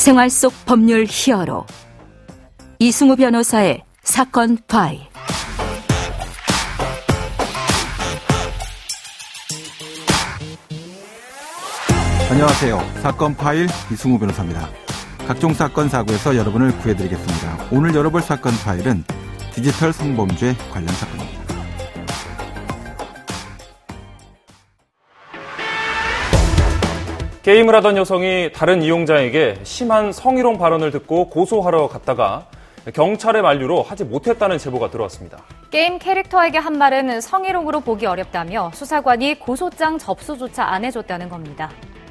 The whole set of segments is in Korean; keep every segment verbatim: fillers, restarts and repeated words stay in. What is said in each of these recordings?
생활 속 법률 히어로 이승우 변호사의 사건 파일. 안녕하세요. 사건 파일 이승우 변호사입니다. 각종 사건 사고에서 여러분을 구해드리겠습니다. 오늘 열어볼 사건 파일은 디지털 성범죄 관련 사건입니다. 게임을 하던 여성이 다른 이용자에게 심한 성희롱 발언을 듣고 고소하러 갔다가 경찰의 만류로 하지 못했다는 제보가 들어왔습니다. 게임 캐릭터에게 한 말은 성희롱으로 보기 어렵다며 수사관이 고소장 접수조차 안 해줬다는 겁니다.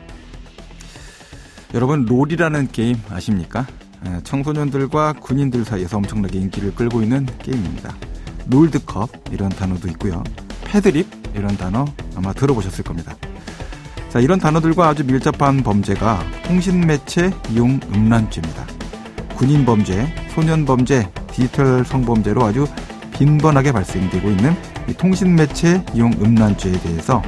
여러분, 롤이라는 게임 아십니까? 청소년들과 군인들 사이에서 엄청나게 인기를 끌고 있는 게임입니다. 롤드컵 이런 단어도 있고요. 패드립 이런 단어 아마 들어보셨을 겁니다. 자, 이런 단어들과 아주 밀접한 범죄가 통신매체 이용 음란죄입니다. 군인 범죄, 소년 범죄, 디지털 성범죄로 아주 빈번하게 발생되고 있는 이 통신매체 이용 음란죄에 대해서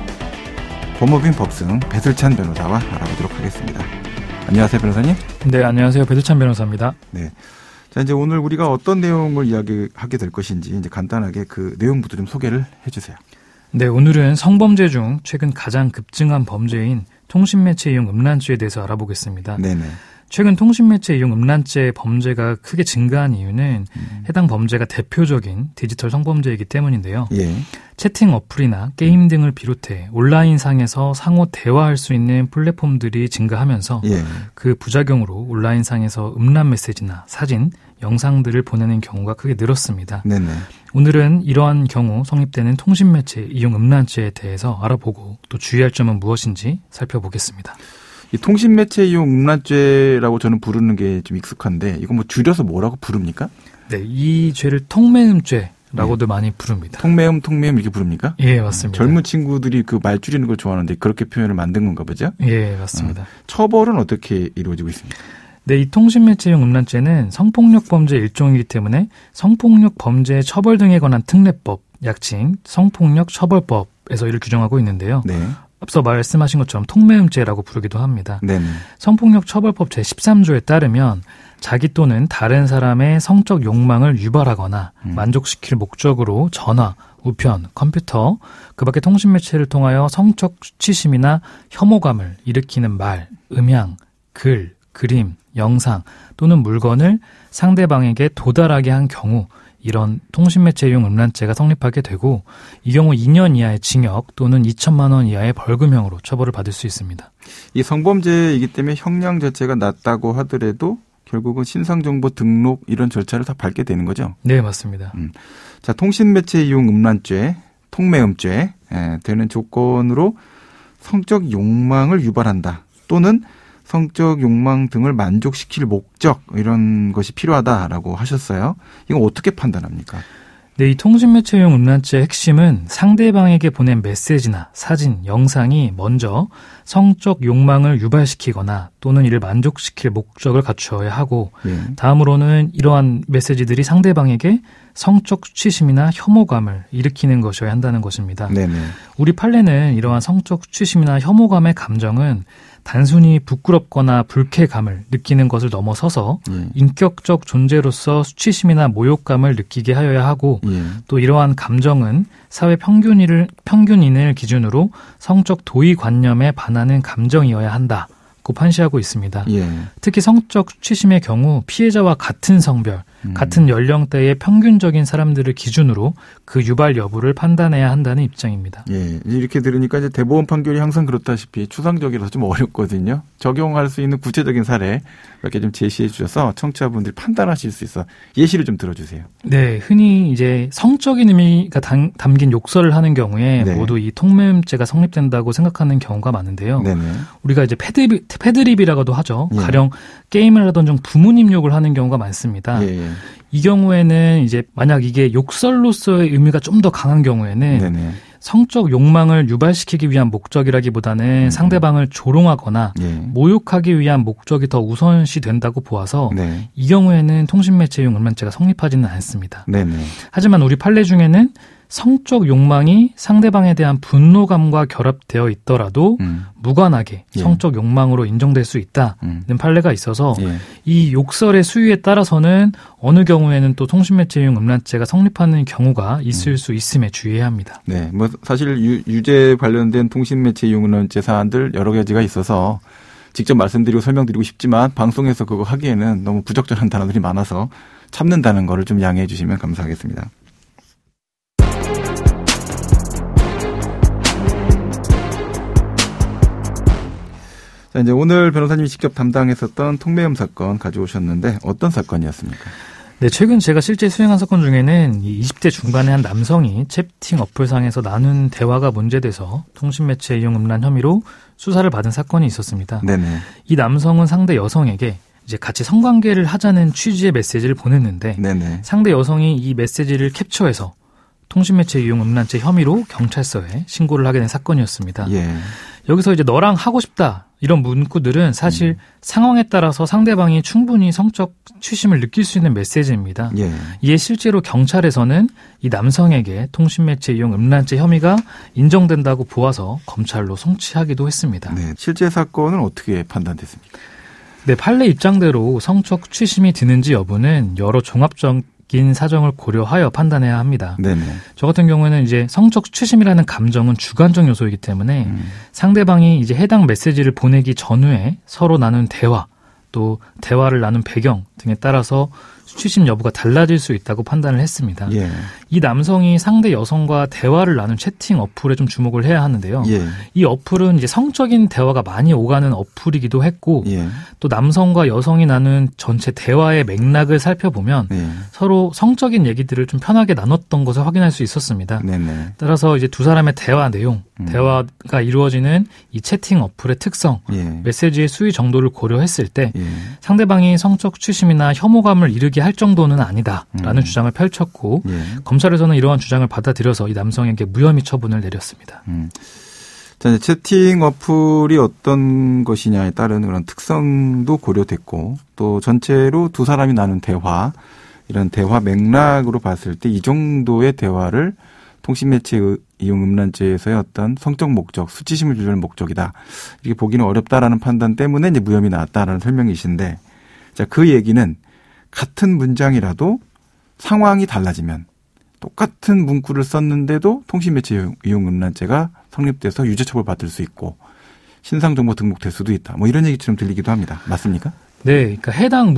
법무팀 법승 배슬찬 변호사와 알아보도록 하겠습니다. 안녕하세요, 변호사님. 네, 안녕하세요. 배슬찬 변호사입니다. 네. 자, 이제 오늘 우리가 어떤 내용을 이야기하게 될 것인지 이제 간단하게 그 내용부터 좀 소개를 해주세요. 네, 오늘은 성범죄 중 최근 가장 급증한 범죄인 통신매체 이용 음란죄에 대해서 알아보겠습니다. 네네. 최근 통신매체 이용 음란죄 범죄가 크게 증가한 이유는 음. 해당 범죄가 대표적인 디지털 성범죄이기 때문인데요. 예. 채팅 어플이나 게임 등을 비롯해 온라인상에서 상호 대화할 수 있는 플랫폼들이 증가하면서 예. 그 부작용으로 온라인상에서 음란 메시지나 사진, 영상들을 보내는 경우가 크게 늘었습니다. 네네. 오늘은 이러한 경우 성립되는 통신매체 이용 음란죄에 대해서 알아보고 또 주의할 점은 무엇인지 살펴보겠습니다. 이 통신매체 이용 음란죄라고 저는 부르는 게 좀 익숙한데 이거 뭐 줄여서 뭐라고 부릅니까? 네, 이 죄를 통매음죄라고도 네. 많이 부릅니다. 통매음, 통매음 이렇게 부릅니까? 예, 맞습니다. 젊은 친구들이 그 말 줄이는 걸 좋아하는데 그렇게 표현을 만든 건가 보죠? 예, 맞습니다. 어, 처벌은 어떻게 이루어지고 있습니까? 네, 이 통신매체 이용 음란죄는 성폭력 범죄 일종이기 때문에 성폭력 범죄 처벌 등에 관한 특례법, 약칭 성폭력 처벌법에서 이를 규정하고 있는데요. 네. 앞서 말씀하신 것처럼 통매음죄라고 부르기도 합니다. 네네. 성폭력 처벌법 제십삼 조에 따르면 자기 또는 다른 사람의 성적 욕망을 유발하거나 음. 만족시킬 목적으로 전화, 우편, 컴퓨터, 그 밖에 통신매체를 통하여 성적 수치심이나 혐오감을 일으키는 말, 음향, 글, 그림, 영상 또는 물건을 상대방에게 도달하게 한 경우 이런 통신매체 이용 음란죄가 성립하게 되고 이 경우 이 년 이하의 징역 또는 이천만 원 이하의 벌금형으로 처벌을 받을 수 있습니다. 이 성범죄이기 때문에 형량 자체가 낮다고 하더라도 결국은 신상정보 등록 이런 절차를 다 밟게 되는 거죠? 네, 맞습니다. 음. 자, 통신매체 이용 음란죄, 통매음죄 에, 되는 조건으로 성적 욕망을 유발한다 또는 성적 욕망 등을 만족시킬 목적 이런 것이 필요하다라고 하셨어요. 이건 어떻게 판단합니까? 네, 이 통신매체용 음란죄의 핵심은 상대방에게 보낸 메시지나 사진, 영상이 먼저 성적 욕망을 유발시키거나 또는 이를 만족시킬 목적을 갖추어야 하고 네. 다음으로는 이러한 메시지들이 상대방에게 성적 수치심이나 혐오감을 일으키는 것이어야 한다는 것입니다. 네네. 우리 판례는 이러한 성적 수치심이나 혐오감의 감정은 단순히 부끄럽거나 불쾌감을 느끼는 것을 넘어서서 예. 인격적 존재로서 수치심이나 모욕감을 느끼게 하여야 하고 예. 또 이러한 감정은 사회 평균인을, 평균인을 기준으로 성적 도의관념에 반하는 감정이어야 한다고 판시하고 있습니다. 예. 특히 성적 수치심의 경우 피해자와 같은 성별, 음. 같은 연령대의 평균적인 사람들을 기준으로 그 유발 여부를 판단해야 한다는 입장입니다. 예, 이렇게 들으니까 이제 대법원 판결이 항상 그렇다시피 추상적이라서 좀 어렵거든요. 적용할 수 있는 구체적인 사례 몇 개 좀 제시해 주셔서 청취자분들이 판단하실 수 있어 예시를 좀 들어주세요. 네, 흔히 이제 성적인 의미가 담, 담긴 욕설을 하는 경우에 네. 모두 이 통매음죄가 성립된다고 생각하는 경우가 많은데요. 네네. 우리가 이제 패드립, 패드립이라고도 하죠. 예. 가령 게임을 하던 중 부모님 욕을 하는 경우가 많습니다. 예. 이 경우에는 이제 만약 이게 욕설로서의 의미가 좀 더 강한 경우에는 네네. 성적 욕망을 유발시키기 위한 목적이라기보다는 음. 상대방을 조롱하거나 예. 모욕하기 위한 목적이 더 우선시 된다고 보아서 네. 이 경우에는 통신매체용 음란죄가 성립하지는 않습니다. 네네. 하지만 우리 판례 중에는 성적 욕망이 상대방에 대한 분노감과 결합되어 있더라도 음. 무관하게 예. 성적 욕망으로 인정될 수 있다는 음. 판례가 있어서 예. 이 욕설의 수위에 따라서는 어느 경우에는 또 통신매체용 음란죄가 성립하는 경우가 있을 음. 수 있음에 주의해야 합니다. 네, 뭐 사실 유, 유죄 관련된 통신매체 이용 음란죄 사안들 여러 가지가 있어서 직접 말씀드리고 설명드리고 싶지만 방송에서 그거 하기에는 너무 부적절한 단어들이 많아서 참는다는 거를 좀 양해해 주시면 감사하겠습니다. 자, 이제 오늘 변호사님이 직접 담당했었던 통매염 사건 가져오셨는데 어떤 사건이었습니까? 네, 최근 제가 실제 수행한 사건 중에는 이십 대 중반의 한 남성이 채팅 어플상에서 나눈 대화가 문제돼서 통신매체 이용 음란 혐의로 수사를 받은 사건이 있었습니다. 네네. 이 남성은 상대 여성에게 이제 같이 성관계를 하자는 취지의 메시지를 보냈는데 네네. 상대 여성이 이 메시지를 캡처해서 통신매체 이용 음란죄 혐의로 경찰서에 신고를 하게 된 사건이었습니다. 예. 여기서 이제 너랑 하고 싶다 이런 문구들은 사실 음. 상황에 따라서 상대방이 충분히 성적 취심을 느낄 수 있는 메시지입니다. 예. 이에 실제로 경찰에서는 이 남성에게 통신매체 이용 음란죄 혐의가 인정된다고 보아서 검찰로 송치하기도 했습니다. 네. 실제 사건은 어떻게 판단됐습니까? 네, 판례 입장대로 성적 취심이 드는지 여부는 여러 종합적인 사정을 고려하여 판단해야 합니다. 네네. 저 같은 경우에는 이제 성적 취심이라는 감정은 주관적 요소이기 때문에 음. 상대방이 이제 해당 메시지를 보내기 전후에 서로 나눈 대화, 또 대화를 나눈 배경 등에 따라서 취심 여부가 달라질 수 있다고 판단을 했습니다. 예. 이 남성이 상대 여성과 대화를 나눈 채팅 어플에 좀 주목을 해야 하는데요. 예. 이 어플은 이제 성적인 대화가 많이 오가는 어플이기도 했고 예. 또 남성과 여성이 나눈 전체 대화의 맥락을 살펴보면 예. 서로 성적인 얘기들을 좀 편하게 나눴던 것을 확인할 수 있었습니다. 네네. 따라서 이제 두 사람의 대화 내용, 음. 대화가 이루어지는 이 채팅 어플의 특성, 예. 메시지의 수위 정도를 고려했을 때 예. 상대방이 성적 취심이나 혐오감을 이르게 할 정도는 아니다라는 음. 주장을 펼쳤고 예. 검찰에서는 이러한 주장을 받아들여서 이 남성에게 무혐의 처분을 내렸습니다. 음. 자, 이제 채팅 어플이 어떤 것이냐에 따른 그런 특성도 고려됐고 또 전체로 두 사람이 나눈 대화 이런 대화 맥락으로 봤을 때 이 정도의 대화를 통신매체 이용 음란죄에서의 어떤 성적 목적, 수치심을 주려는 목적이다. 이렇게 보기는 어렵다라는 판단 때문에 이제 무혐의 나왔다라는 설명이신데, 자, 그 얘기는 같은 문장이라도 상황이 달라지면 똑같은 문구를 썼는데도 통신매체 이용 음란죄가 성립돼서 유죄처벌 받을 수 있고 신상정보 등록될 수도 있다. 뭐 이런 얘기처럼 들리기도 합니다. 맞습니까? 네, 그러니까 해당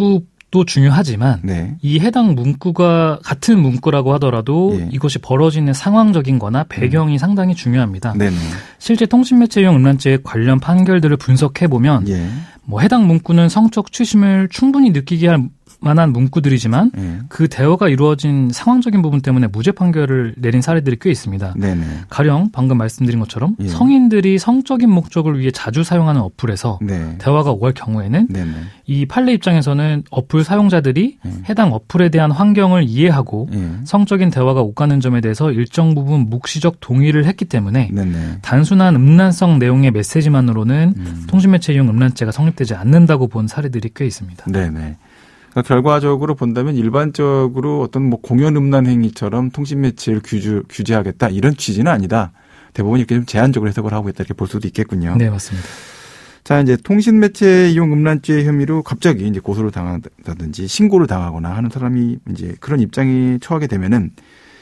문구도 중요하지만 네. 이 해당 문구가 같은 문구라고 하더라도 예. 이것이 벌어지는 상황적인 거나 배경이 음. 상당히 중요합니다. 네네. 실제 통신매체용 음란죄 관련 판결들을 분석해보면 예. 뭐 해당 문구는 성적 취심을 충분히 느끼게 할 만한 문구들이지만 예. 그 대화가 이루어진 상황적인 부분 때문에 무죄 판결을 내린 사례들이 꽤 있습니다. 네네. 가령 방금 말씀드린 것처럼 예. 성인들이 성적인 목적을 위해 자주 사용하는 어플에서 네. 대화가 오갈 경우에는 네네. 이 판례 입장에서는 어플 사용자들이 예. 해당 어플에 대한 환경을 이해하고 예. 성적인 대화가 오가는 점에 대해서 일정 부분 묵시적 동의를 했기 때문에 네네. 단순한 음란성 내용의 메시지만으로는 음. 통신매체 이용 음란죄가 성립되지 않는다고 본 사례들이 꽤 있습니다. 네네. 그러니까 결과적으로 본다면 일반적으로 어떤 뭐 공연 음란 행위처럼 통신매체를 규제, 규제하겠다 이런 취지는 아니다. 대부분 이렇게 좀 제한적으로 해석을 하고 있다 이렇게 볼 수도 있겠군요. 네, 맞습니다. 자, 이제 통신매체 이용 음란죄 혐의로 갑자기 이제 고소를 당한다든지 신고를 당하거나 하는 사람이 이제 그런 입장이 처하게 되면은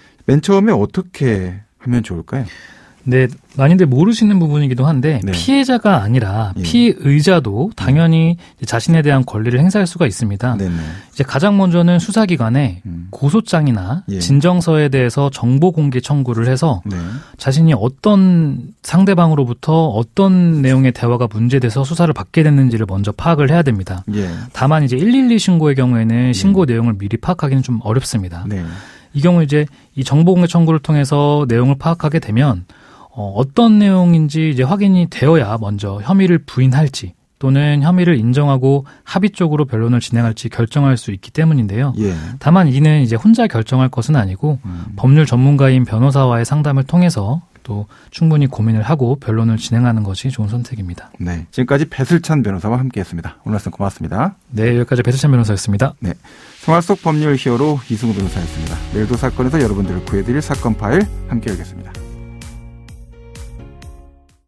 맨 처음에 어떻게 하면 좋을까요? 네, 많이들 모르시는 부분이기도 한데 네. 피해자가 아니라 예. 피의자도 당연히 자신에 대한 권리를 행사할 수가 있습니다. 네네. 이제 가장 먼저는 수사기관에 음. 고소장이나 예. 진정서에 대해서 정보 공개 청구를 해서 네. 자신이 어떤 상대방으로부터 어떤 내용의 대화가 문제돼서 수사를 받게 됐는지를 먼저 파악을 해야 됩니다. 예. 다만 이제 일일이 신고의 경우에는 신고 예. 내용을 미리 파악하기는 좀 어렵습니다. 네. 이 경우 이제 이 정보 공개 청구를 통해서 내용을 파악하게 되면 어, 어떤 내용인지 이제 확인이 되어야 먼저 혐의를 부인할지 또는 혐의를 인정하고 합의적으로 변론을 진행할지 결정할 수 있기 때문인데요. 예. 다만 이는 이제 혼자 결정할 것은 아니고 음. 법률 전문가인 변호사와의 상담을 통해서 또 또 충분히 고민을 하고 변론을 진행하는 것이 좋은 선택입니다. 네, 지금까지 배슬찬 변호사와 함께했습니다. 오늘 말씀 고맙습니다. 네, 여기까지 배슬찬 변호사였습니다. 네, 생활 속 법률 히어로 이승우 변호사였습니다. 내일도 사건에서 여러분들을 구해드릴 사건 파일 함께 열겠습니다.